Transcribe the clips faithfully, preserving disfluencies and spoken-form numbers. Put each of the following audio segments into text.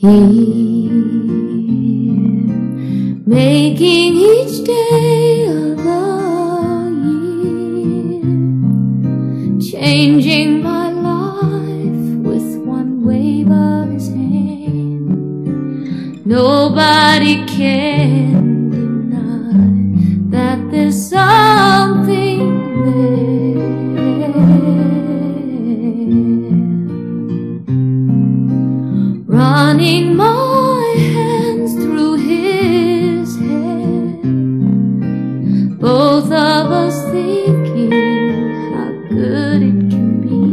Here, making each day of the year, changing my life with one wave of his hand. Nobody can deny that there's something there. Running my hands through his hair, both of us thinking how good it can be.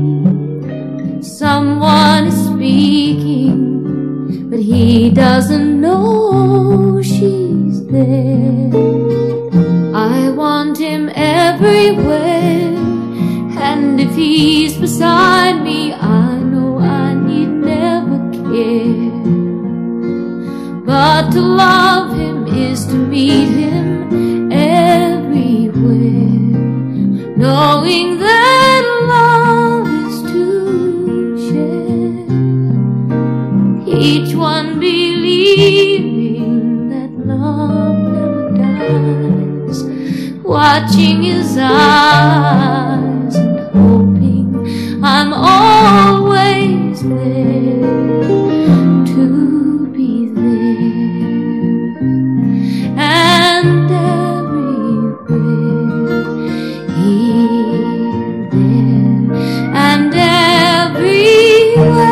Someone is speaking, but he doesn't know she's there. I want him everywhere, and if he's beside me, I know I need never care. But to love him is to meet him everywhere, knowing that love is to share. Each one believing that love never dies, watching his eyes and hoping I'm always there to be there. And everywhere, here, there, and everywhere.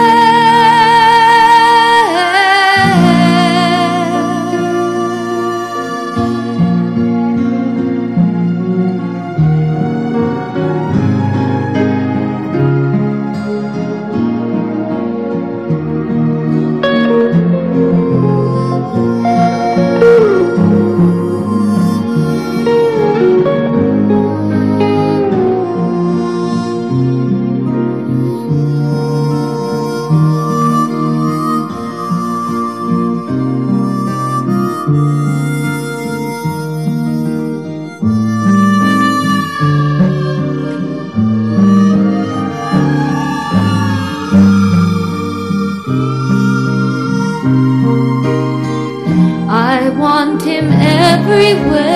I want him everywhere.